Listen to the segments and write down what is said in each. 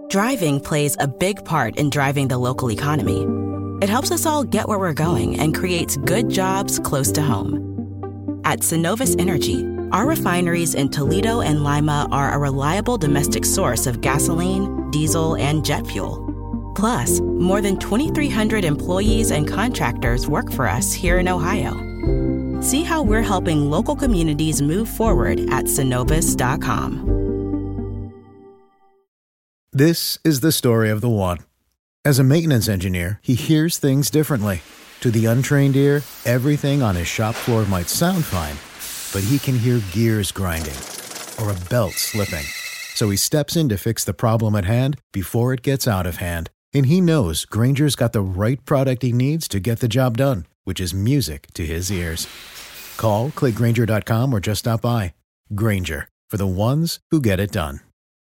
Driving plays a big part in driving the local economy. It helps us all get where we're going and creates good jobs close to home. At Synovus Energy, our refineries in Toledo and Lima are a reliable domestic source of gasoline, diesel, and jet fuel. Plus, more than 2,300 employees and contractors work for us here in Ohio. See how we're helping local communities move forward at Synovus.com. This is the story of the one. As a maintenance engineer, he hears things differently. To the untrained ear, everything on his shop floor might sound fine, but he can hear gears grinding or a belt slipping. So he steps in to fix the problem at hand before it gets out of hand. And he knows Grainger's got the right product he needs to get the job done, which is music to his ears. Call, click Grainger.com, or just stop by. Grainger, for the ones who get it done.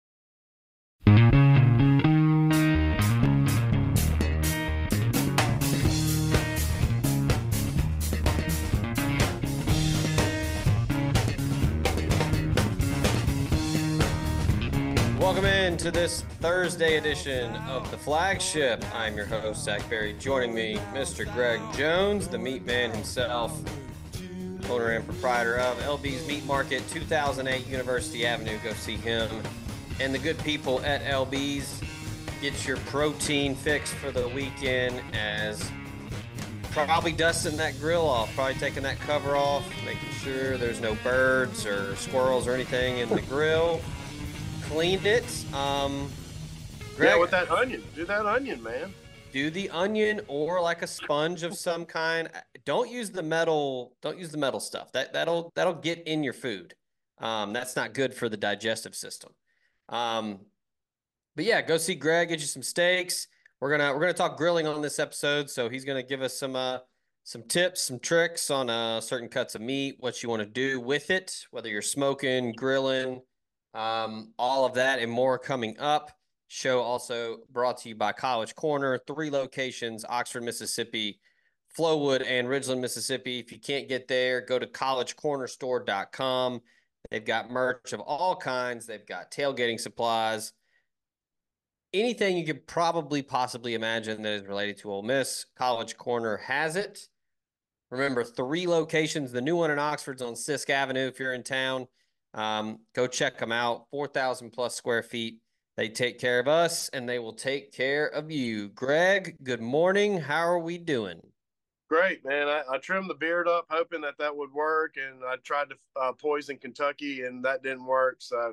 Welcome into this Thursday edition of The Flagship. I'm your host, Zach Berry. Joining me, Mr. Greg Jones, the meat man himself, owner and proprietor of LB's Meat Market, 2008 University Avenue. Go see him and the good people at LB's. Get your protein fix for the weekend, as probably dusting that grill off, probably taking that cover off, making sure there's no birds or squirrels or anything in the grill. Cleaned it. Greg, yeah, with that onion. Do that onion, man. Do the onion or like a sponge of some kind. Don't use the metal. Don't use the metal stuff. That'll get in your food. That's not good for the digestive system. But yeah, go see Greg. Get you some steaks. We're gonna talk grilling on this episode. So he's gonna give us some tips, some tricks on certain cuts of meat, what you want to do with it, whether you're smoking, grilling. All of that and more coming up. Show also brought to you by College Corner, 3 locations: Oxford, Mississippi, Flowood, and Ridgeland, Mississippi. If you can't get there, go to collegecornerstore.com. They've got merch of all kinds. They've got tailgating supplies, anything you could probably possibly imagine that is related to Ole Miss. College Corner has it. Remember, 3 locations. The new one in Oxford's on Sisk Avenue if you're in town. Go check them out. 4,000 plus square feet. They take care of us and they will take care of you. Greg, good morning. How are we doing? Great, man. I trimmed the beard up hoping that would work, and I tried to poison Kentucky, and that didn't work. So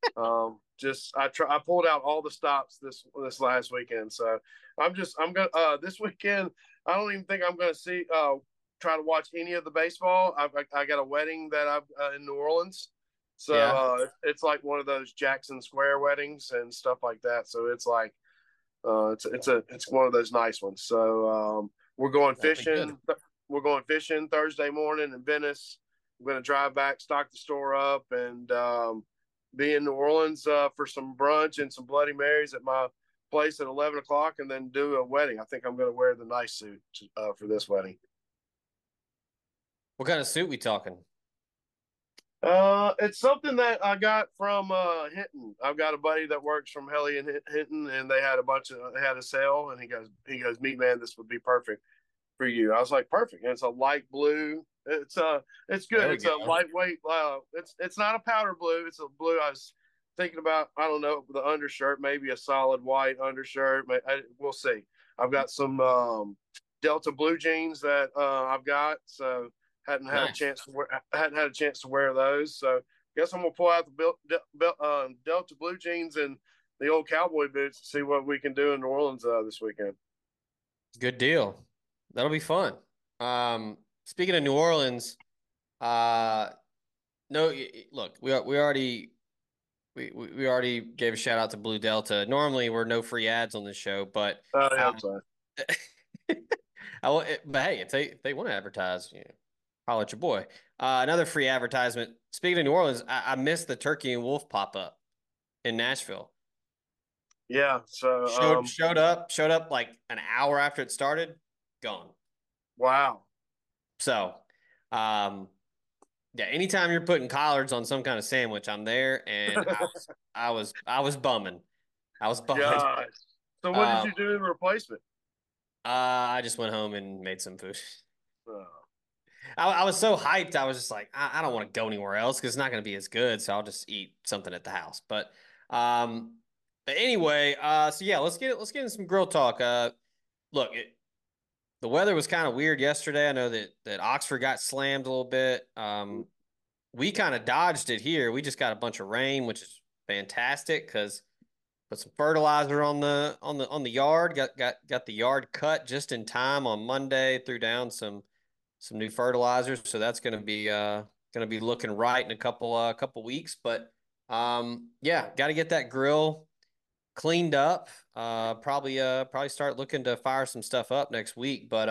I pulled out all the stops this last weekend. So I'm gonna this weekend. I don't even think I'm gonna try to watch any of the baseball. I got a wedding that I've in New Orleans. So yeah. It's like one of those Jackson Square weddings and stuff like that. So it's like it's one of those nice ones. So we're going fishing. We're going fishing Thursday morning in Venice. I'm going to drive back, stock the store up, and be in New Orleans for some brunch and some Bloody Marys at my place at 11 o'clock, and then do a wedding. I think I'm going to wear the nice suit for this wedding. What kind of suit we talking? It's something that I got from Hinton. I've got a buddy that works from Helly and Hinton, and they had a sale, and he goes, "Meat man, this would be perfect for you." I was like, "Perfect." And it's a light blue. It's good. It's a lightweight. It's not a powder blue. It's a blue. I was thinking about, I don't know, the undershirt, maybe a solid white undershirt. We'll see. I've got some Delta blue jeans that I've got, so. Hadn't had a chance to wear those, so guess I'm gonna pull out the Delta blue jeans and the old cowboy boots to see what we can do in New Orleans this weekend. Good deal. That'll be fun. Speaking of New Orleans, no, look, we already gave a shout out to Blue Delta. Normally, we're no free ads on this show, but I'm sorry. But hey, if they want to advertise, holla at your boy. Another free advertisement. Speaking of New Orleans, I missed the Turkey and Wolf pop-up in Nashville. Yeah, so showed up like an hour after it started, gone. Wow. So, yeah, anytime you're putting collards on some kind of sandwich, I'm there, and I was bumming. I was bummed. Gosh. So what did Uh, you do in replacement? I just went home and made some food. Oh, I was so hyped. I was just like, I don't want to go anywhere else because it's not going to be as good. So I'll just eat something at the house. Um, but anyway, so yeah, let's get into some grill talk. Look, the weather was kind of weird yesterday. I know that Oxford got slammed a little bit. We kind of dodged it here. We just got a bunch of rain, which is fantastic because put some fertilizer on the yard. Got the yard cut just in time on Monday. Threw down some new fertilizers, so that's gonna be looking right in a couple weeks. But yeah, got to get that grill cleaned up. Probably start looking to fire some stuff up next week. But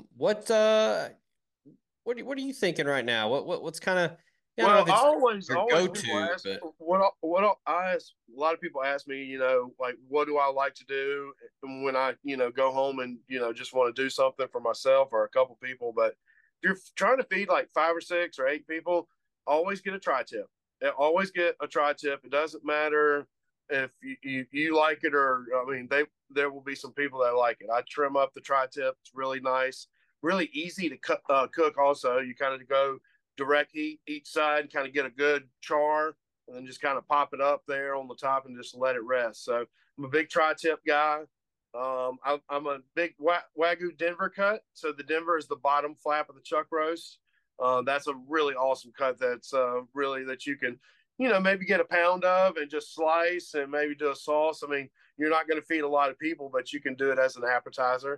what are you thinking right now? What's kind of, I don't know well, if it's your always people go-to, ask but I ask. A lot of people ask me, like what do I like to do when I, go home and just want to do something for myself or a couple people. But if you're trying to feed like 5 or 6 or 8 people, always get a tri-tip. Always get a tri-tip. It doesn't matter if you like it or I mean there will be some people that like it. I trim up the tri-tip. It's really nice, really easy to cook. Also, you kind of go direct heat each side, kind of get a good char, and then just kind of pop it up there on the top and just let it rest. So I'm a big tri-tip guy. I'm a big Wagyu Denver cut. So the Denver is the bottom flap of the chuck roast. That's a really awesome cut. That's really that you can, maybe get a pound of and just slice and maybe do a sauce. I mean, you're not going to feed a lot of people, but you can do it as an appetizer.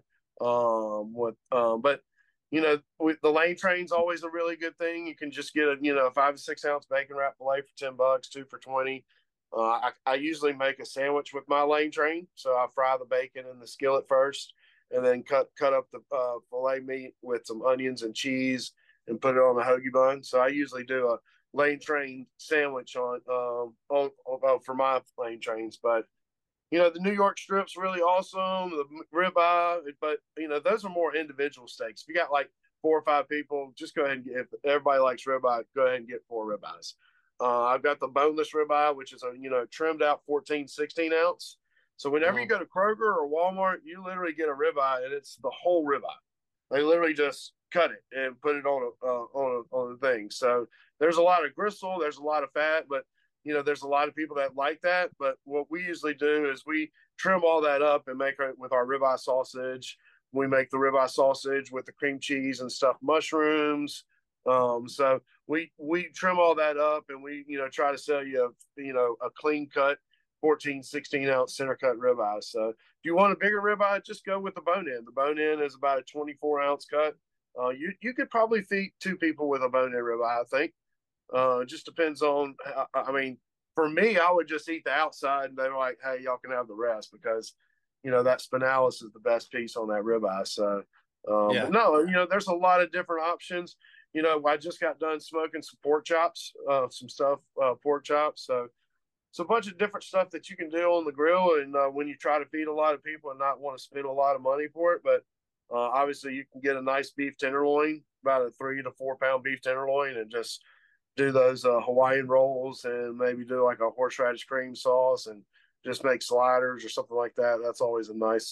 But the lane train's always a really good thing. You can just get a 5 to 6 ounce bacon wrap fillet for $10, 2 for $20. I usually make a sandwich with my lane train, so I fry the bacon in the skillet first, and then cut up the fillet meat with some onions and cheese, and put it on the hoagie bun. So I usually do a lane train sandwich on for my lane trains, but the New York strip's really awesome. The ribeye, but those are more individual steaks. If you got like 4 or 5 people, just go ahead and get. If everybody likes ribeye, go ahead and get 4 ribeyes. I've got the boneless ribeye, which is a trimmed out 14, 16 ounce. So whenever you go to Kroger or Walmart, you literally get a ribeye, and it's the whole ribeye. They literally just cut it and put it on a thing. So there's a lot of gristle, there's a lot of fat, but there's a lot of people that like that. But what we usually do is we trim all that up and make it with our ribeye sausage. We make the ribeye sausage with the cream cheese and stuffed mushrooms. So we trim all that up, and we try to sell you a clean cut 14, 16 ounce center cut ribeye. So if you want a bigger ribeye, just go with the bone in. The bone in is about a 24 ounce cut. You could probably feed 2 people with a bone in ribeye, I think. It just depends on. I mean, for me, I would just eat the outside, and they're like, "Hey, y'all can have the rest," because that spinalis is the best piece on that ribeye. So, yeah. but no, there's a lot of different options. I just got done smoking some pork chops, pork chops. So it's a bunch of different stuff that you can do on the grill, and when you try to feed a lot of people and not want to spend a lot of money for it, but obviously you can get a nice beef tenderloin, about a 3 to 4 pound beef tenderloin, and just do those Hawaiian rolls and maybe do like a horseradish cream sauce and just make sliders or something like that. That's always a nice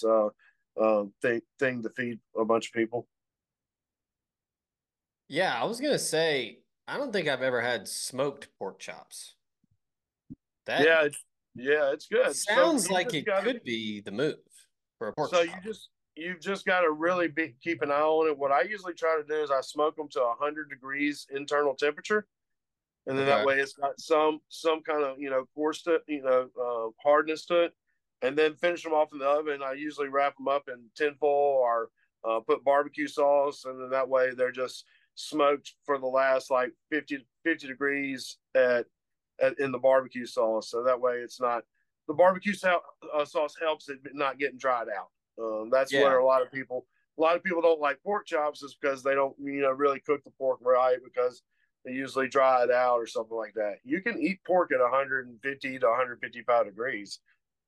thing to feed a bunch of people. Yeah, I was gonna say, I don't think I've ever had smoked pork chops. That Yeah, it's good. So sounds you like just it got to. could be the move for a pork So chop. you've just got to really keep an eye on it. What I usually try to do is I smoke them to 100 degrees internal temperature, and then that Okay. way it's got some kind of coarse to hardness to it, and then finish them off in the oven. I usually wrap them up in tinfoil or put barbecue sauce, and then that way they're just smoked for the last like 50 degrees in the barbecue sauce. So that way it's not the barbecue sauce helps it not getting dried out. That's where Yeah. a lot of people don't like pork chops is because they don't really cook the pork right, because they usually dry it out or something like that. You can eat pork at 150 to 155 degrees.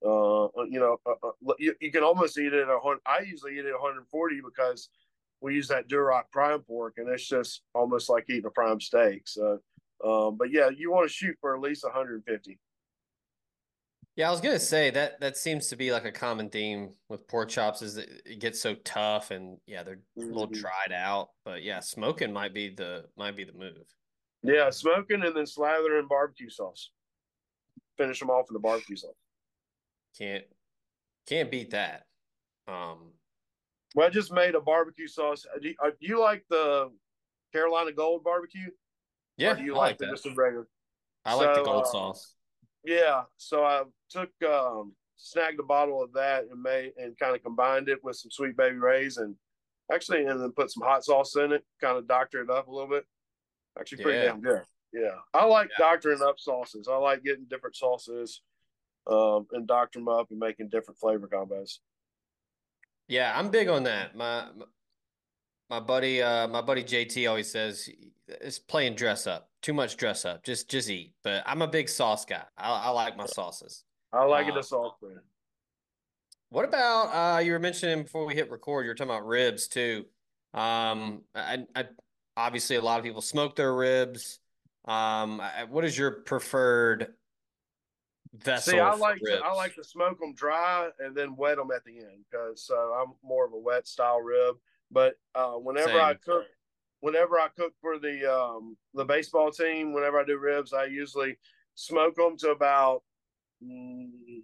You can almost eat it at 100. I usually eat it at 140 because we use that Duroc prime pork, and it's just almost like eating a prime steak. So, but yeah, you want to shoot for at least 150. Yeah, I was gonna say that seems to be like a common theme with pork chops is that it gets so tough and yeah, they're a little Mhm. dried out. But yeah, smoking might be the move. Yeah, smoking and then slather in barbecue sauce. Finish them off in the barbecue sauce. Can't can't beat that. Um, Well, I just made a barbecue sauce. Do you like the Carolina Gold barbecue, or do yeah, you I like like the that. just the regular? I like the So, gold sauce. yeah. So I took snagged a bottle of that and made and kind of combined it with some Sweet Baby Ray's and actually and then put some hot sauce in it, kind of doctor it up a little bit. Actually, pretty Yeah. damn good. Yeah, I like Yeah. doctoring up sauces. I like getting different sauces and doctor them up and making different flavor combos. Yeah, I'm big on that. My buddy JT always says it's playing dress up. Too much dress up. Just eat. But I'm a big sauce guy. I like my sauces. I like it Uh, a sauce brand. what about you were mentioning before we hit record, you were talking about ribs too. I obviously a lot of people smoke their ribs. What is your preferred See, vessel for I ribs? like to smoke them dry and then wet them at the end because so I'm more of a wet style rib. But Same. whenever I cook for the baseball team, whenever I do ribs, I usually smoke them to about mm,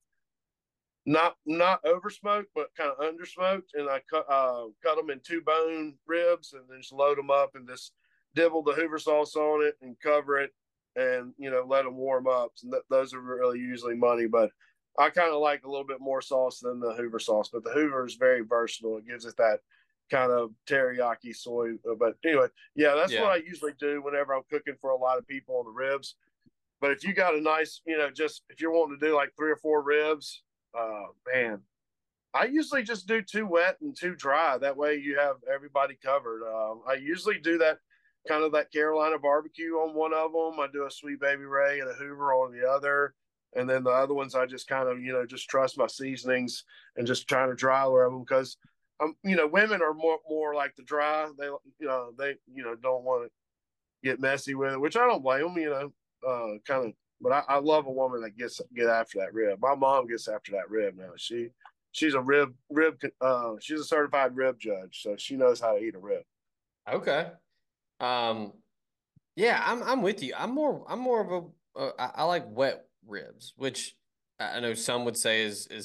not over smoked, but kind of under smoked, and I cut them in two bone ribs, and then just load them up and just dibble the Hoover sauce on it and cover it, and let them warm up. And those are really usually money, but I kind of like a little bit more sauce than the Hoover sauce. But the Hoover is very versatile; it gives it that kind of teriyaki soy. But anyway, yeah, that's what Yeah. I usually do whenever I'm cooking for a lot of people on the ribs. But if you got a nice, just if you're wanting to do like 3 or 4 ribs, man, I usually just do 2 wet and 2 dry. That way you have everybody covered. I usually do that kind of that Carolina barbecue on one of them. I do a Sweet Baby Ray and a Hoover on the other. And then the other ones, I just kind of, just trust my seasonings and just trying to dry rub them because, women are more like the dry. They don't want to get messy with it, which I don't blame them, kind of. But I love a woman that get after that rib. My mom gets after that rib now. She's a rib. She's a certified rib judge, so she knows how to eat a rib. Okay. Um, yeah, I'm with you. I'm more of a I like wet ribs, which I know some would say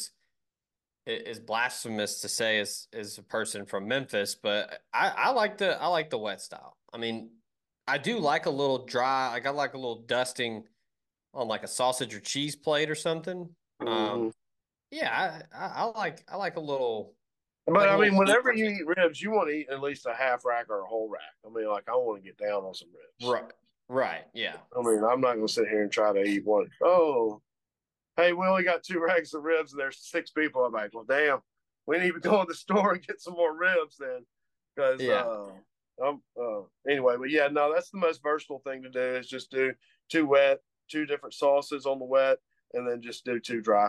is blasphemous to say as a person from Memphis, but I like the wet style. I mean, I do like a little dry, like I like a little dusting on like a sausage or cheese plate or something. Um, Mm-hmm. yeah, I But like a I little mean, heat. whenever you eat ribs, you want to eat at least a half rack or a whole rack. I mean, like I want to get down on some ribs. Right, right, yeah, I mean, I'm not going to sit here and try to eat one. Oh, hey, we only got 2 racks of ribs and there's 6 people. I'm like, well, damn, we need to go to the store and get some more ribs then. Because, yeah. anyway, but yeah, no, that's the most versatile thing to do is just do 2 wet, 2 different sauces on the wet, and then just do 2 dry.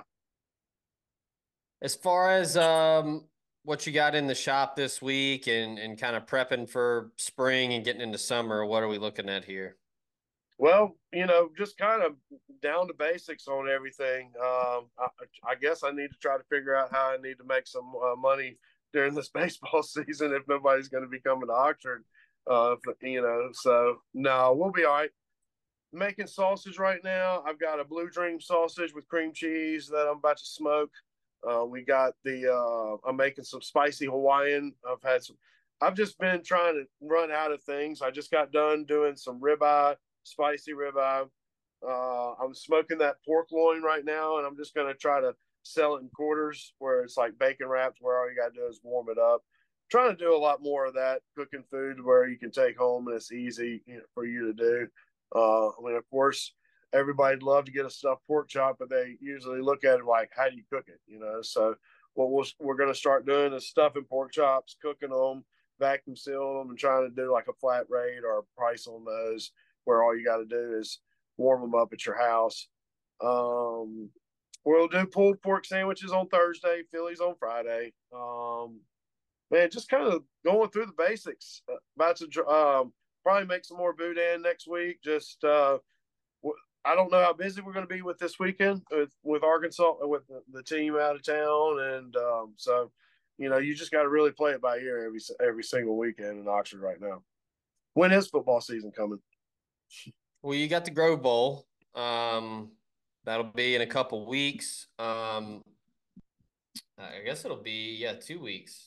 As far as what you got in the shop this week and kind of prepping for spring and getting into summer, what are we looking at here? Well, just kind of down to basics on everything. I guess I need to try to figure out how I need to make some money during this baseball season if nobody's going to be coming to Oxford. So no, we'll be all right. Making sausage right now. I've got a Blue Dream sausage with cream cheese that I'm about to smoke. We got I'm making some spicy Hawaiian. I've just been trying to run out of things. I just got done doing some ribeye, spicy ribeye. I'm smoking that pork loin right now, and I'm just going to try to sell it in quarters where it's like bacon wrapped, where all you got to do is warm it up. Trying to do a lot more of that cooking food where you can take home and it's easy for you to do. I mean, of course, everybody'd love to get a stuffed pork chop, but they usually look at it like, how do you cook it? So what we're going to start doing is stuffing pork chops, cooking them, vacuum sealing them, and trying to do like a flat rate or a price on those, where all you got to do is warm them up at your house. Um, we'll do pulled pork sandwiches on Thursday, Phillies on Friday. Man, just kind of going through the basics. About to probably make some more boudin next week. Just I don't know how busy we're going to be with this weekend with Arkansas, with the team out of town, and so you just got to really play it by ear every single weekend in Oxford right now. When is football season coming? Well, you got the Grove Bowl. That'll be in a couple weeks. I guess it'll be 2 weeks.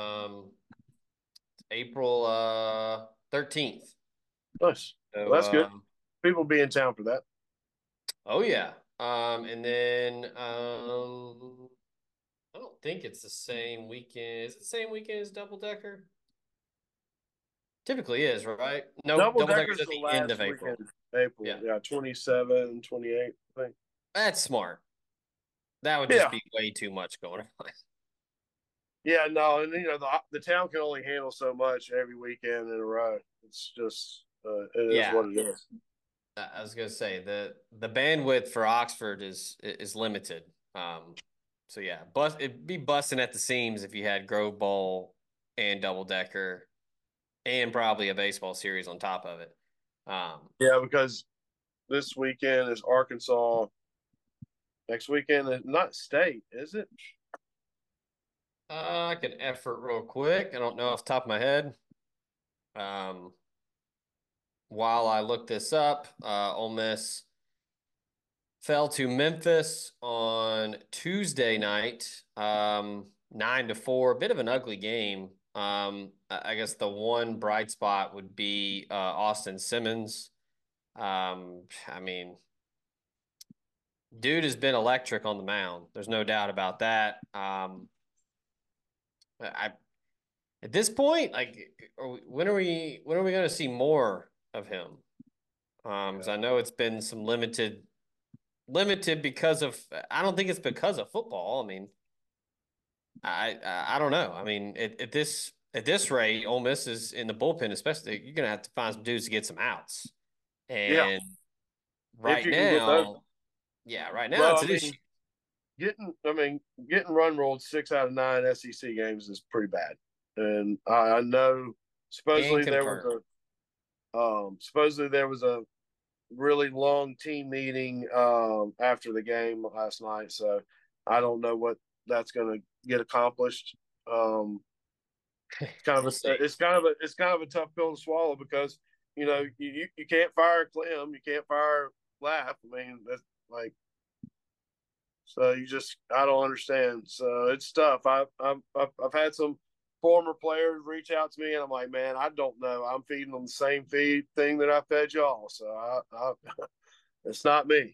April 13th. Nice. So, well, that's good. People be in town for that. Oh yeah. And then I don't think it's the same weekend. Is it the same weekend as Double Decker? Typically is, right? No, Double Decker's at the end of April. Yeah, 27, 28, I think. That's smart. That would just be way too much going on. Yeah, no, and the town can only handle so much every weekend in a row. It's just it is what it is. I was gonna say the bandwidth for Oxford is limited. So yeah, it'd be busting at the seams if you had Grove Bowl and Double Decker and probably a baseball series on top of it. Yeah, because this weekend is Arkansas. Next weekend is not state, is it? I can effort real quick. I don't know off the top of my head. While I look this up, Ole Miss fell to Memphis on Tuesday night, 9-4. A bit of an ugly game. I guess the one bright spot would be Austin Simmons. I mean, dude has been electric on the mound. There's no doubt about that. At this point, when are we going to see more of him? Because I know it's been some limited because of. I don't think it's because of football. I mean, I don't know. I mean, at this rate, Ole Miss is in the bullpen, especially. You're going to have to find some dudes to get some outs. And right now, it's an issue. Getting run rolled 6 out of 9 SEC games is pretty bad. And I know supposedly there was a really long team meeting after the game last night. So I don't know what that's going to get accomplished. It's kind of a tough pill to swallow because you can't fire Clem, you can't fire Laugh. I mean, that's like. So I don't understand. So it's tough. I've had some former players reach out to me, and I'm like, man, I don't know. I'm feeding them the same thing that I fed y'all. So it's not me.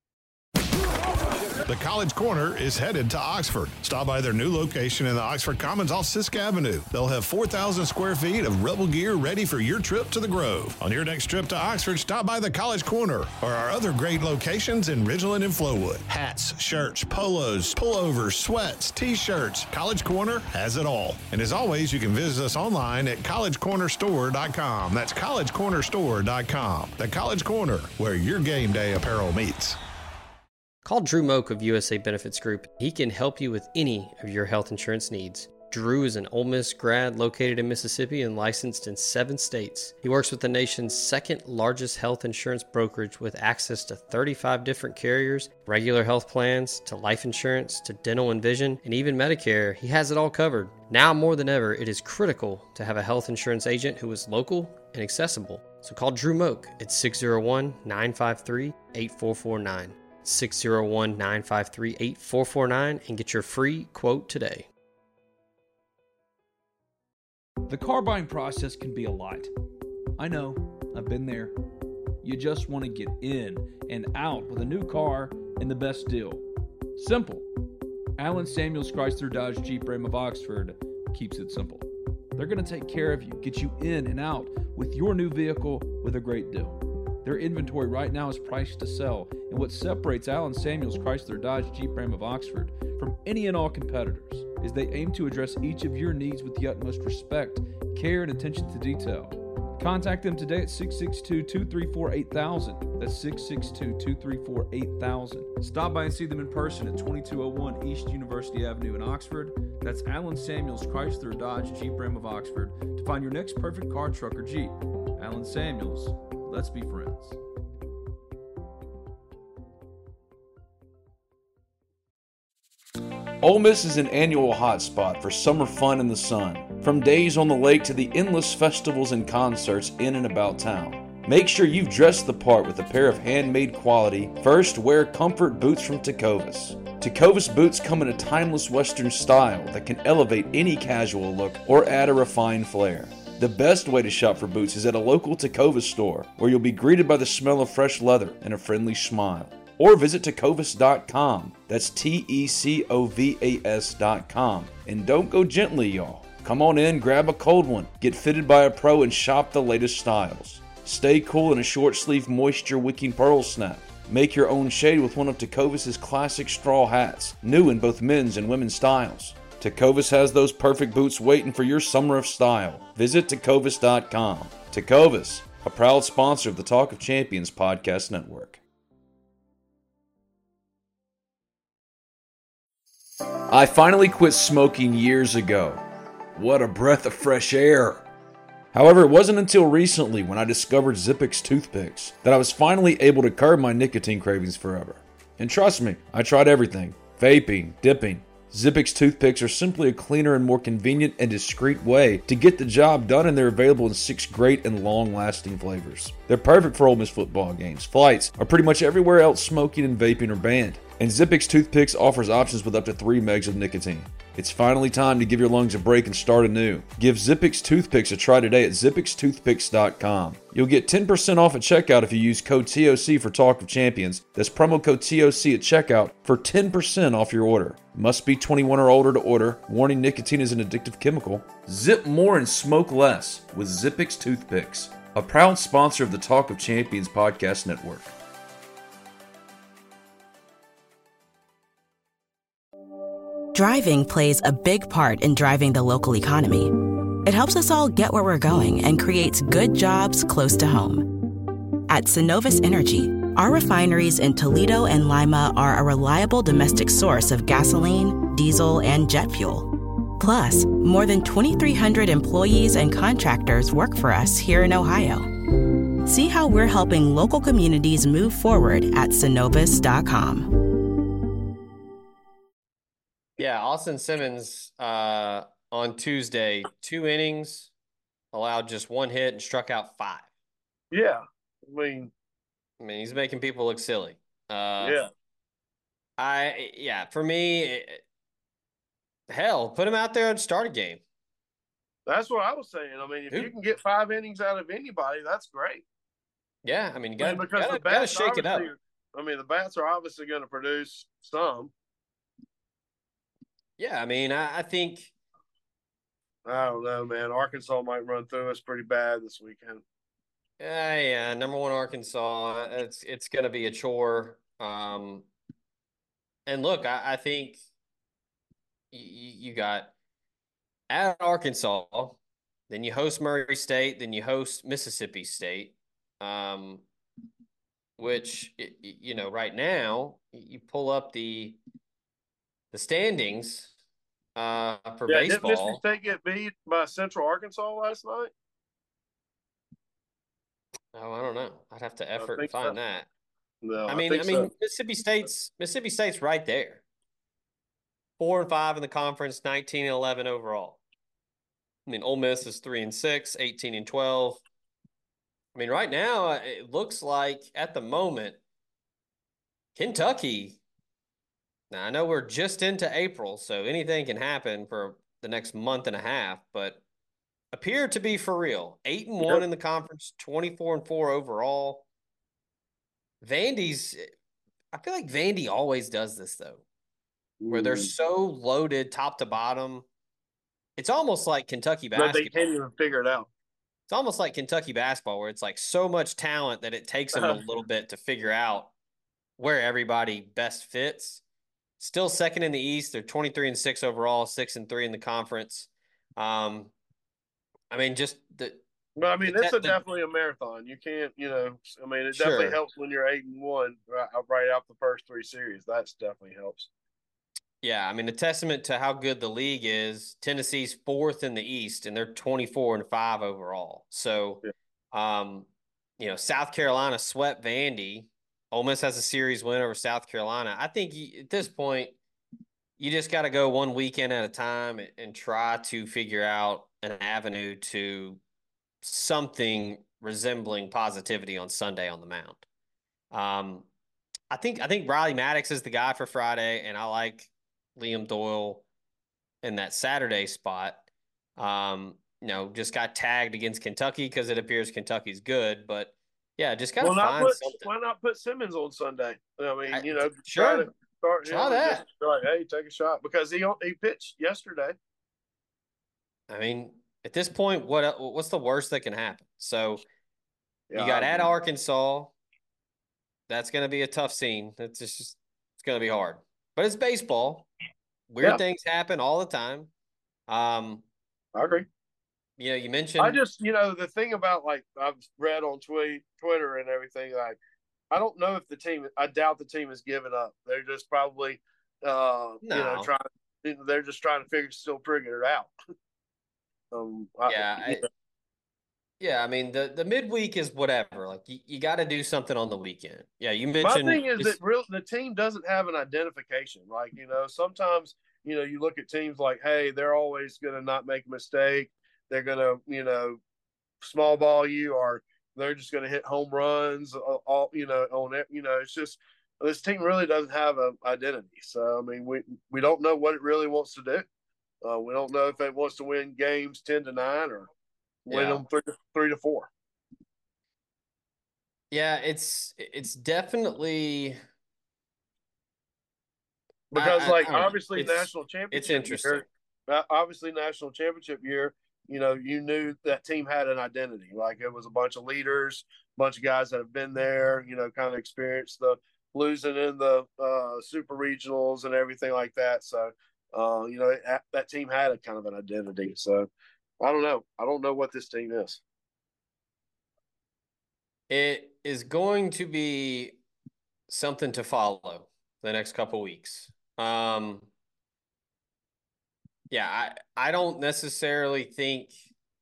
The College Corner is headed to Oxford. Stop by their new location in the Oxford Commons off Sisk Avenue. They'll have 4,000 square feet of Rebel gear ready for your trip to the Grove. On your next trip to Oxford, stop by the College Corner or our other great locations in Ridgeland and Flowood. Hats, shirts, polos, pullovers, sweats, T-shirts. College Corner has it all. And as always, you can visit us online at collegecornerstore.com. That's collegecornerstore.com. The College Corner, where your game day apparel meets. Call Drew Moak of USA Benefits Group. He can help you with any of your health insurance needs. Drew is an Ole Miss grad located in Mississippi and licensed in 7 states. He works with the nation's second largest health insurance brokerage with access to 35 different carriers, regular health plans, to life insurance, to dental and vision, and even Medicare. He has it all covered. Now more than ever, it is critical to have a health insurance agent who is local and accessible. So call Drew Moak at 601-953-8449. 601-953-8449 and get your free quote today. The car buying process can be a lot. I know, I've been there. You just want to get in and out with a new car and the best deal. Simple. Allen Samuels Chrysler Dodge Jeep Ram of Oxford keeps it simple. They're going to take care of you, get you in and out with your new vehicle with a great deal. Their inventory right now is priced to sell, and what separates Allen Samuels Chrysler Dodge Jeep Ram of Oxford from any and all competitors is they aim to address each of your needs with the utmost respect, care, and attention to detail. Contact them today at 662-234-8000. That's 662-234-8000. Stop by and see them in person at 2201 East University Avenue in Oxford. That's Allen Samuels Chrysler Dodge Jeep Ram of Oxford to find your next perfect car, truck, or Jeep. Allen Samuels. Let's be friends. Ole Miss is an annual hotspot for summer fun in the sun, from days on the lake to the endless festivals and concerts in and about town. Make sure you've dressed the part with a pair of handmade quality, first wear comfort boots from Tecovas. Tecovas boots come in a timeless Western style that can elevate any casual look or add a refined flair. The best way to shop for boots is at a local Tecovas store, where you'll be greeted by the smell of fresh leather and a friendly smile. Or visit Tecovas.com. That's TECOVAS.com. And don't go gently, y'all. Come on in, grab a cold one, get fitted by a pro, and shop the latest styles. Stay cool in a short-sleeve moisture-wicking pearl snap. Make your own shade with one of Tecovas' classic straw hats, new in both men's and women's styles. Tecovas has those perfect boots waiting for your summer of style. Visit Tecovas.com. Tecovas, a proud sponsor of the Talk of Champions podcast network. I finally quit smoking years ago. What a breath of fresh air. However, it wasn't until recently, when I discovered Zippix toothpicks, that I was finally able to curb my nicotine cravings forever. And trust me, I tried everything: vaping, dipping. Zippix toothpicks are simply a cleaner and more convenient and discreet way to get the job done, and they're available in 6 great and long-lasting flavors. They're perfect for Ole Miss football games, flights, or pretty much everywhere else smoking and vaping are banned. And Zippix toothpicks offers options with up to 3 megs of nicotine. It's finally time to give your lungs a break and start anew. Give Zippix toothpicks a try today at ZippixToothpicks.com. You'll get 10% off at checkout if you use code TOC for Talk of Champions. That's promo code TOC at checkout for 10% off your order. Must be 21 or older to order. Warning: nicotine is an addictive chemical. Zip more and smoke less with Zippix toothpicks. A proud sponsor of the Talk of Champions podcast network. Driving plays a big part in driving the local economy. It helps us all get where we're going and creates good jobs close to home. At Synovus Energy, our refineries in Toledo and Lima are a reliable domestic source of gasoline, diesel, and jet fuel. Plus, more than 2,300 employees and contractors work for us here in Ohio. See how we're helping local communities move forward at Synovus.com. Yeah, Austin Simmons on Tuesday, 2 innings, allowed just 1 hit and struck out 5. Yeah, I mean, he's making people look silly. Yeah, for me, hell, put him out there and start a game. that's what I was saying. I mean, if you can get 5 innings out of anybody, that's great. Yeah, I mean, you got the to shake it up. I mean, the bats are obviously going to produce some. Yeah, I mean, I think. I don't know, man. Arkansas might run through us pretty bad this weekend. Yeah, number 1 Arkansas. It's going to be a chore. And look, I think you got at Arkansas, then you host Murray State, then you host Mississippi State, which right now you pull up the standings for baseball. Did Mississippi State get beat by Central Arkansas last night? Oh, I don't know. I'd have to effort and find that. No, I mean, so. Mississippi State's right there. 4-5 in the conference, 19-11 overall. I mean, Ole Miss is 3-6, 18-12. I mean, right now it looks like at the moment, Kentucky. Now, I know we're just into April, so anything can happen for the next month and a half, but appear to be for real. 8-1 in the conference, 24-4 overall. Vandy's – I feel like Vandy always does this, though, where they're so loaded top to bottom. It's almost like Kentucky basketball. But they can't even figure it out. It's almost like Kentucky basketball, where it's like so much talent that it takes them a little bit to figure out where everybody best fits. Still second in the East. They're 23-6 overall, 6-3 in the conference. It's definitely a marathon. You can't, it definitely helps when you're 8-1 right out the first 3 series. That's definitely helps. Yeah, I mean, a testament to how good the league is. Tennessee's 4th in the East, and they're 24-5 overall. So, South Carolina swept Vandy. Ole Miss has a series win over South Carolina. I think at this point, you just got to go one weekend at a time and try to figure out an avenue to something resembling positivity on Sunday on the mound. Um, I think Riley Maddox is the guy for Friday, and I like Liam Doyle in that Saturday spot. Just got tagged against Kentucky because it appears Kentucky's good, but yeah, just got to find something. Why not put Simmons on Sunday? I mean, try Sure, to start try him that. and just like, hey, take a shot because he pitched yesterday. I mean, at this point, what's the worst that can happen? So Yeah, you got at Arkansas. That's going to be a tough scene. It's going to be hard, but it's baseball. Weird things happen all the time. I agree. You mentioned. I just, the thing about like I've read on Twitter and everything, like I don't know if I doubt the team has given up. They're just probably, No. they're just trying to still figure it out. Yeah, I mean the midweek is whatever. Like you got to do something on the weekend. Yeah, you mentioned. My thing is that the team doesn't have an identification. Like sometimes you look at teams like, hey, they're always going to not make a mistake. They're going to small ball you, or they're just going to hit home runs. All on it. It's just this team really doesn't have an identity. So I mean, we don't know what it really wants to do. We don't know if it wants to win games 10-9 or win them 3-4. Yeah, it's definitely because obviously national championship. It's interesting. Obviously, national championship year. You knew that team had an identity. Like it was a bunch of leaders, a bunch of guys that have been there. Kind of experienced the losing in the super regionals and everything like that. So, that team had a kind of an identity. So, I don't know. I don't know what this team is. It is going to be something to follow the next couple weeks. Yeah, I don't necessarily think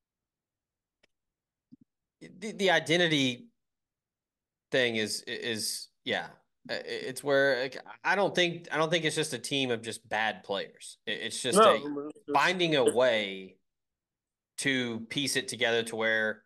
the identity thing is yeah. It's where I don't think it's just a team of just bad players. It's just finding a way to piece it together to where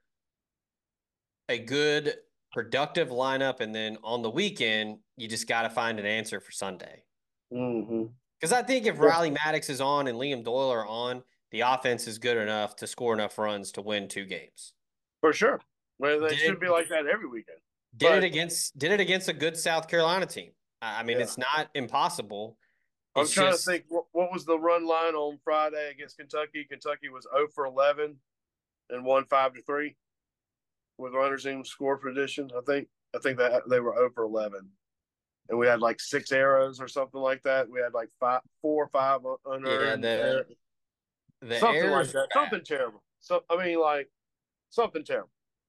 a good productive lineup, and then on the weekend you just got to find an answer for Sunday. Because I think if Riley Maddox is on and Liam Doyle are on, the offense is good enough to score enough runs to win 2 games. For sure. Well, it should be like that every weekend. Did it against a good South Carolina team. I mean, It's not impossible. I'm trying to think, what was the run line on Friday against Kentucky? Kentucky was 0 for 11 and won 5-3 with runners in score position. I think that they were 0 for 11. And we had like 6 arrows or something like that. We had like 4 or 5 unearned. The something like that. Something terrible. So I mean, like something terrible.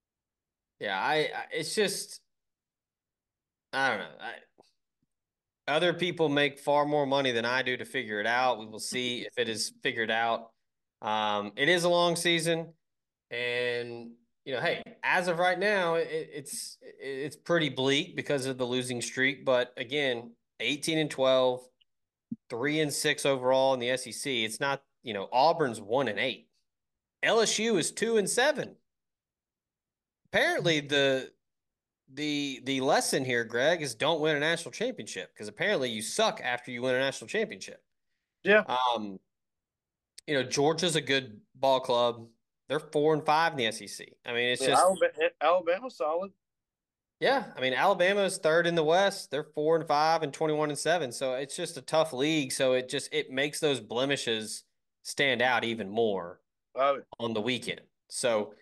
Yeah, it's just I don't know. Other people make far more money than I do to figure it out. We will see if it is figured out. It is a long season, and hey, as of right now, it's pretty bleak because of the losing streak. But again, 18-12, 3-6 overall in the SEC. It's not Auburn's 1-8. LSU is 2-7. Apparently, the lesson here, Greg, is don't win a national championship, because apparently you suck after you win a national championship. Yeah. Georgia's a good ball club. They're 4-5 in the SEC. I mean, it's just Alabama's solid. Yeah, I mean, Alabama is 3rd in the West. They're 4-5 and 21-7. So it's just a tough league. So it makes those blemishes stand out even more on the weekend. So,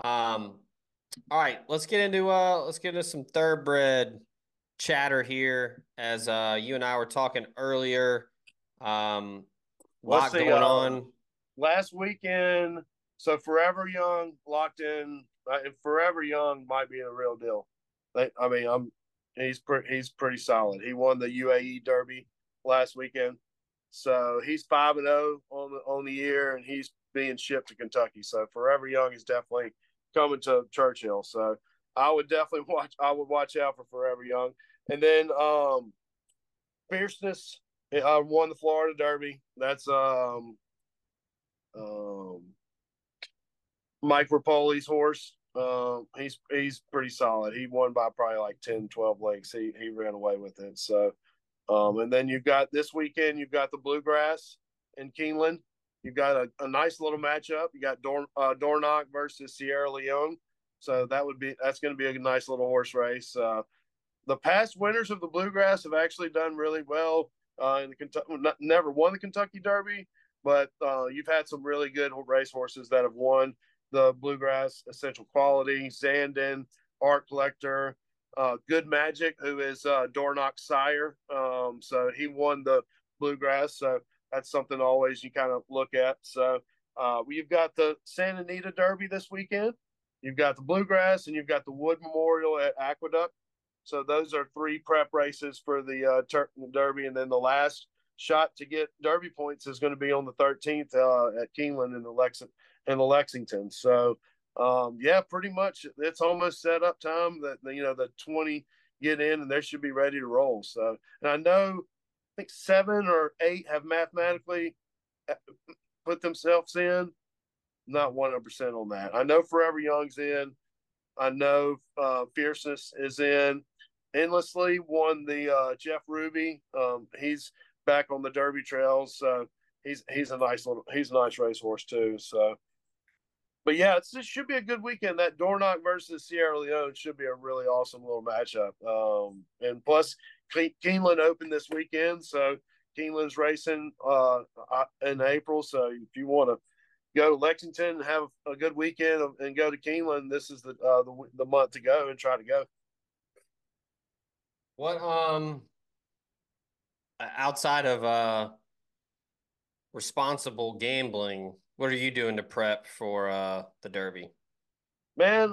all right, let's get into some thoroughbred chatter here. As you and I were talking earlier, lot going on. Last weekend, so Forever Young locked in, and Forever Young might be a real deal. He's pretty solid. He won the UAE Derby last weekend, so he's 5-0 on the year, and he's being shipped to Kentucky. So Forever Young is definitely coming to Churchill. So I would watch out for Forever Young. And then Fierceness won the Florida Derby. That's um, Mike Rapoli's horse. He's pretty solid. He won by probably like 10, 12 lengths. He ran away with it. So, and then you've got this weekend, you've got the Bluegrass in Keeneland. You've got a nice little matchup. You got Dornoch versus Sierra Leone. So that's going to be a nice little horse race. The past winners of the Bluegrass have actually done really well in the Kentucky. Never won the Kentucky Derby, but you've had some really good race horses that have won the Bluegrass. Essential Quality, Zandon, Art Collector, Good Magic, who is Dornoch's sire. So he won the Bluegrass. So that's something always you kind of look at. So you've got the Santa Anita Derby this weekend. You've got the Bluegrass, and you've got the Wood Memorial at Aqueduct. So those are 3 prep races for the Derby, and then the last shot to get Derby points is going to be on the 13th at Keeneland in the Lexington. So yeah, pretty much it's almost set up time that the 20 get in and they should be ready to roll. So, and I know I think 7 or 8 have mathematically put themselves in. Not 100% on that. I know Forever Young's in. I know Fierceness is in. Endlessly won the Jeff Ruby. He's back on the Derby trails, so he's a nice racehorse too. So, but yeah, this should be a good weekend. That Dornoch versus Sierra Leone should be a really awesome little matchup. And plus, Keeneland opened this weekend, so Keeneland's racing in April. So if you want to go to Lexington and have a good weekend and go to Keeneland, this is the month to go and try to go. What outside of responsible gambling, what are you doing to prep for the Derby? Man,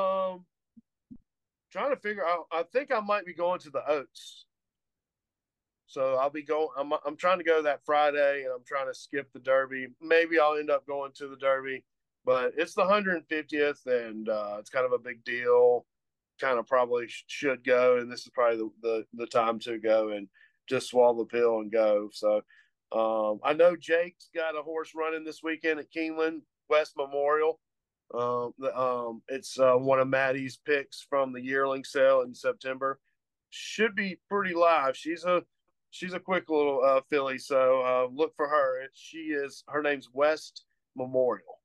trying to figure out. I think I might be going to the Oaks. So I'll be going. I'm trying to go that Friday, and I'm trying to skip the Derby. Maybe I'll end up going to the Derby, but it's the 150th, and it's kind of a big deal. Kind of probably should go, and this is probably the time to go and just swallow the pill and go. So I know Jake's got a horse running this weekend at Keeneland West Memorial. It's one of Maddie's picks from the yearling sale in September. Should be pretty live. She's a quick little filly, so look for her. Her name's West Memorial.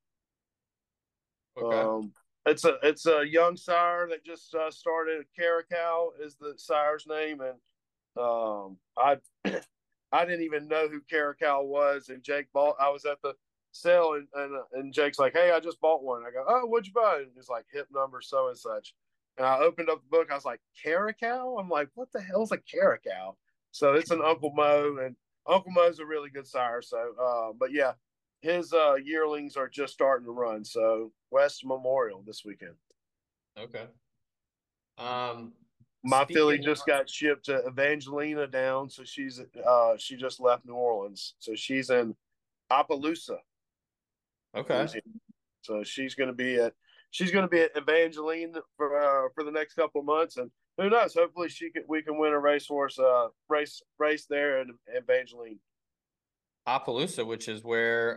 Okay. It's a young sire that just started. Caracal is the sire's name, and I didn't even know who Caracal was. And Jake bought. I was at the sale, and Jake's like, "Hey, I just bought one." I go, "Oh, what'd you buy?" And he's like, "Hip number so and such." And I opened up the book. I was like, "Caracal?" I'm like, "What the hell is a Caracal?" So it's an Uncle Mo, and Uncle Mo's a really good sire. So, but yeah, his yearlings are just starting to run. So West Memorial this weekend. Okay. My filly just got shipped to Evangelina down, so she just left New Orleans, so she's in Opelousas. Okay. So she's going to be at Evangeline for the next couple of months, and who knows? Hopefully we can win a racehorse race there in Evangeline. Opelousas, which is where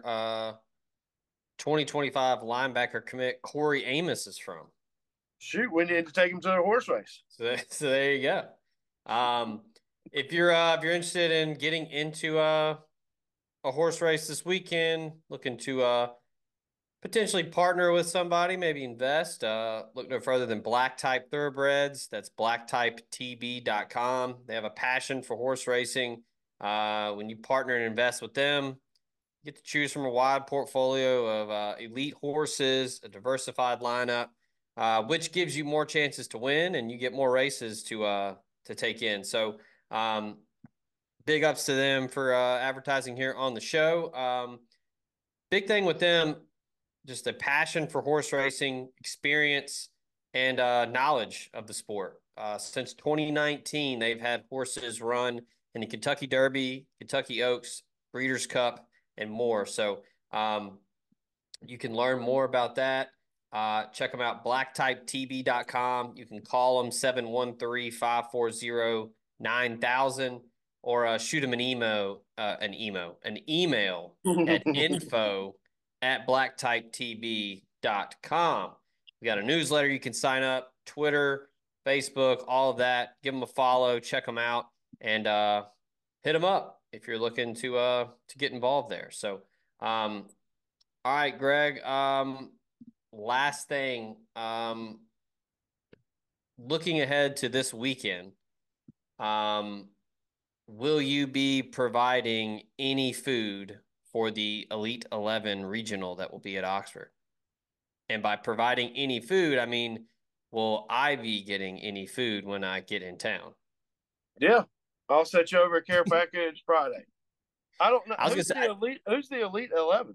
2025 linebacker commit Corey Amos is from. Shoot, we need to take him to a horse race. So there you go. If you're interested in getting into a horse race this weekend, looking to potentially partner with somebody, maybe invest, look no further than Black Type Thoroughbreds. That's blacktypetb.com. They have a passion for horse racing. When you partner and invest with them, you get to choose from a wide portfolio of elite horses, a diversified lineup, which gives you more chances to win, and you get more races to take in. So big ups to them for advertising here on the show. Big thing with them, just a passion for horse racing, experience, and knowledge of the sport. Since 2019, they've had horses run in the Kentucky Derby, Kentucky Oaks, Breeders' Cup, and more. So you can learn more about that. Check them out, blacktypetb.com. You can call them 713-540-9000. or shoot him an email at info@blacktypetb.com. We got a newsletter you can sign up, Twitter, Facebook, all of that. Give them a follow, check them out, and hit them up if you're looking to get involved there. So, all right, Greg. Last thing, looking ahead to this weekend, will you be providing any food for the Elite 11 regional that will be at Oxford? And by providing any food, I mean, will I be getting any food when I get in town? Yeah, I'll set you over a care package Friday. I don't know I was who's gonna say, the elite. Who's the Elite 11?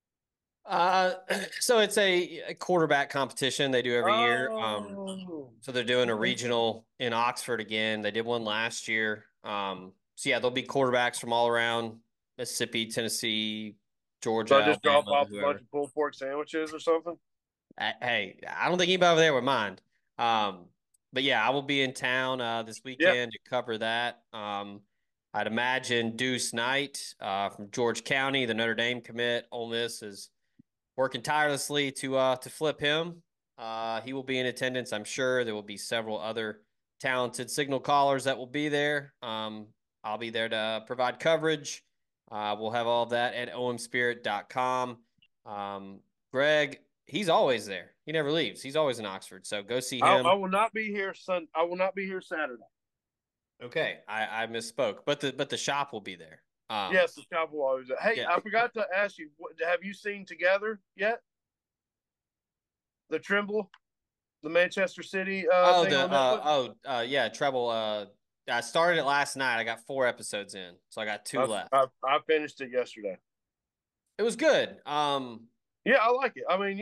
so it's a quarterback competition they do every year. So they're doing a regional in Oxford again. They did one last year. So yeah, there'll be quarterbacks from all around Mississippi, Tennessee, Georgia, So I just drop Alabama, off a whoever. bunch of pulled pork sandwiches or something. Hey, I don't think anybody over there would mind. But yeah, I will be in town this weekend to cover that. I'd imagine Deuce Knight from George County, the Notre Dame commit. Ole Miss is working tirelessly to flip him. He will be in attendance. I'm sure there will be several other talented signal callers that will be there. I'll be there to provide coverage. We'll have all of that at omspirit.com. Greg, he's always there. He never leaves. He's always in Oxford. So go see him. I will not be here I will not be here Saturday. Okay, I misspoke, but the shop will be there. Yes, the shop will always. Hey, yeah. I forgot to ask you. Have you seen Together yet? The Trimble, the Manchester City. Yeah, Treble. I started it last night. I got 4 episodes in, so I got 2 left. I finished it yesterday. It was good. Yeah, I like it. I mean,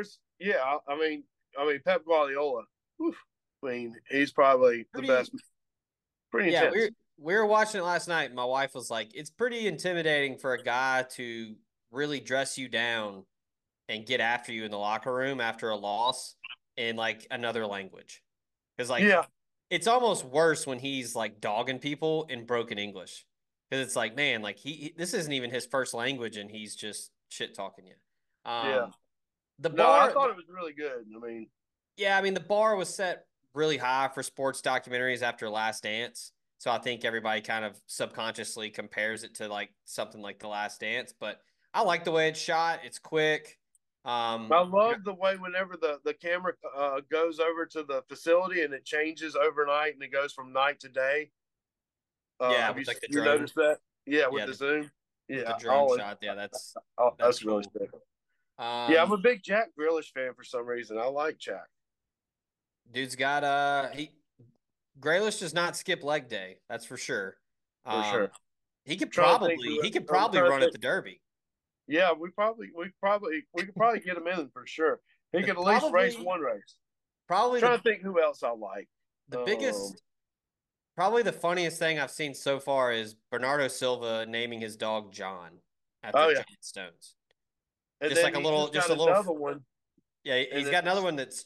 Pep Guardiola. Whew, I mean, he's probably the best. Pretty intense. Yeah, we were watching it last night. And my wife was like, "It's pretty intimidating for a guy to really dress you down and get after you in the locker room after a loss in like another language." Because it's almost worse when he's like dogging people in broken English. Because it's like, man, like this isn't even his first language, and he's just shit talking you. I thought it was really good. I mean, the bar was set really high for sports documentaries after Last Dance. So I think everybody kind of subconsciously compares it to like something like The Last Dance. But I like the way it's shot. It's quick. I love the way whenever the camera goes over to the facility and it changes overnight and it goes from night to day. With like the drone. You noticed that? Yeah, with the zoom. Yeah, the drone shot. Yeah, that's really cool. sick. I'm a big Jack Grealish fan for some reason. I like Jack. Dude's got Grealish does not skip leg day. That's for sure. Sure. He could probably run at the Derby. Yeah, we could probably get him in for sure. He could at least race one race. Probably trying to think who else I like. The biggest, probably the funniest thing I've seen so far is Bernardo Silva naming his dog John after John Stones. And just like a little another one. Yeah, he's got another one that's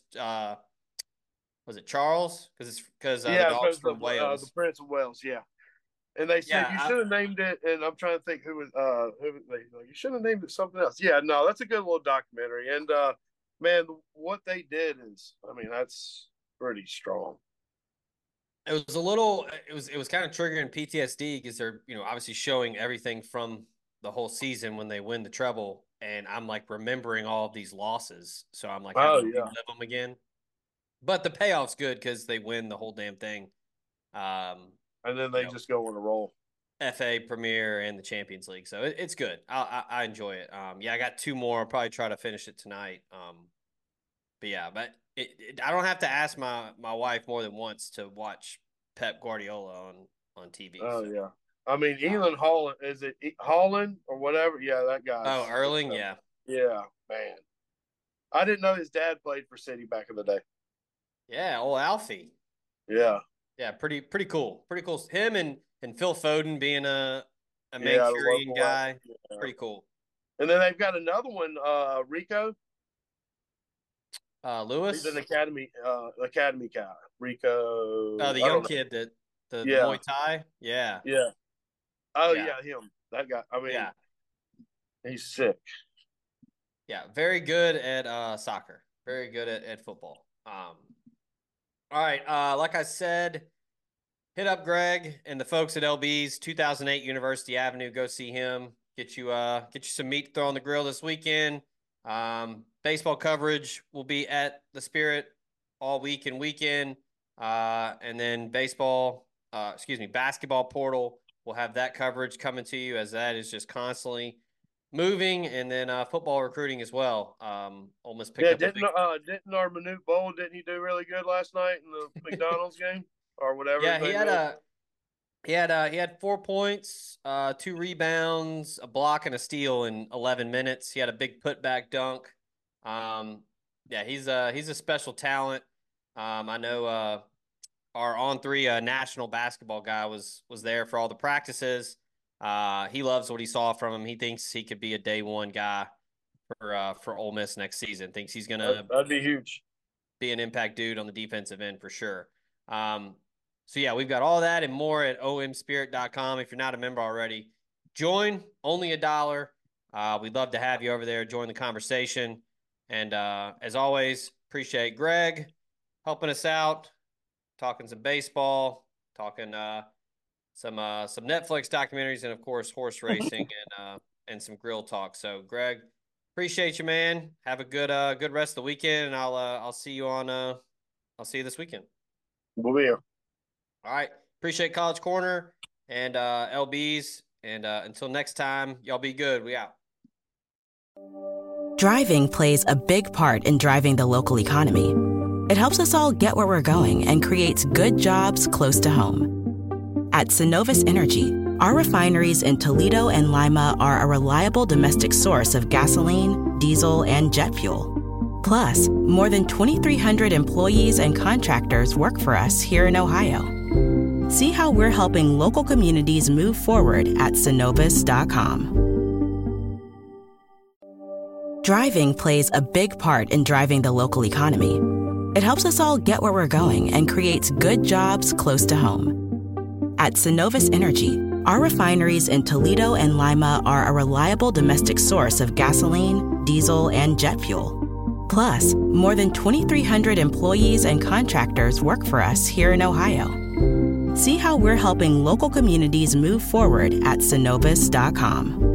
was it Charles? Because the dog's from Wales. The Prince of Wales, yeah. And they said you should have named it, and I'm trying to think who you should have named it something else. Yeah, no, that's a good little documentary. And man, what they did is, that's pretty strong. It was kind of triggering PTSD because they're obviously showing everything from the whole season when they win the treble, and I'm like remembering all of these losses, so I'm like, live them again. But the payoff's good because they win the whole damn thing. And then they just go on a roll. FA Premier and the Champions League. So it's good. I enjoy it. I got 2 more. I'll probably try to finish it tonight. But I don't have to ask my wife more than once to watch Pep Guardiola on TV. Oh, yeah. Elon Holland, is it Holland or whatever? Yeah, that guy. Oh, Erling, yeah. Yeah, man. I didn't know his dad played for City back in the day. Yeah, old Alfie. Yeah. Yeah, pretty cool. Pretty cool. Him and Phil Foden being a Manchurian guy. Yeah. Pretty cool. And then they've got another one, Rico. Lewis. He's an academy guy. Rico. Oh, the young kid the Muay Thai. Yeah. Yeah. Oh yeah, him. That guy. I mean, he's sick. Yeah, very good at soccer. Very good at football. All right. Like I said, hit up Greg and the folks at LB's 2008 University Avenue. Go see him. Get you some meat to throw on the grill this weekend. Baseball coverage will be at the Spirit all week and weekend. And then basketball portal will have that coverage coming to you, as that is just constantly moving. And then football recruiting as well. Ole Miss picked up didn't our Manute Bowl, didn't he do really good last night in the McDonald's game or whatever? Yeah, he had 4 points, 2 rebounds, a block, and a steal in 11 minutes. He had a big putback dunk. He's a special talent. I know our On3 national basketball guy was there for all the practices. He loves what he saw from him. He thinks he could be a day one guy for Ole Miss next season. Thinks he's that'd be huge. Be an impact dude on the defensive end for sure. So yeah, we've got all that and more at omspirit.com. If you're not a member already, join, only $1. We'd love to have you over there. Join the conversation. And as always, appreciate Greg helping us out, talking some baseball, talking some Netflix documentaries, and of course horse racing and some grill talk. So Greg, appreciate you, man. Have a good rest of the weekend, and I'll see you this weekend. We'll be here. All right. Appreciate College Corner and LB's. And until next time, y'all be good. We out. Driving plays a big part in driving the local economy. It helps us all get where we're going and creates good jobs close to home. At Synovus Energy, our refineries in Toledo and Lima are a reliable domestic source of gasoline, diesel, and jet fuel. Plus, more than 2,300 employees and contractors work for us here in Ohio. See how we're helping local communities move forward at Synovus.com. Driving plays a big part in driving the local economy. It helps us all get where we're going and creates good jobs close to home. At Synovus Energy, our refineries in Toledo and Lima are a reliable domestic source of gasoline, diesel, and jet fuel. Plus, more than 2,300 employees and contractors work for us here in Ohio. See how we're helping local communities move forward at Synovus.com.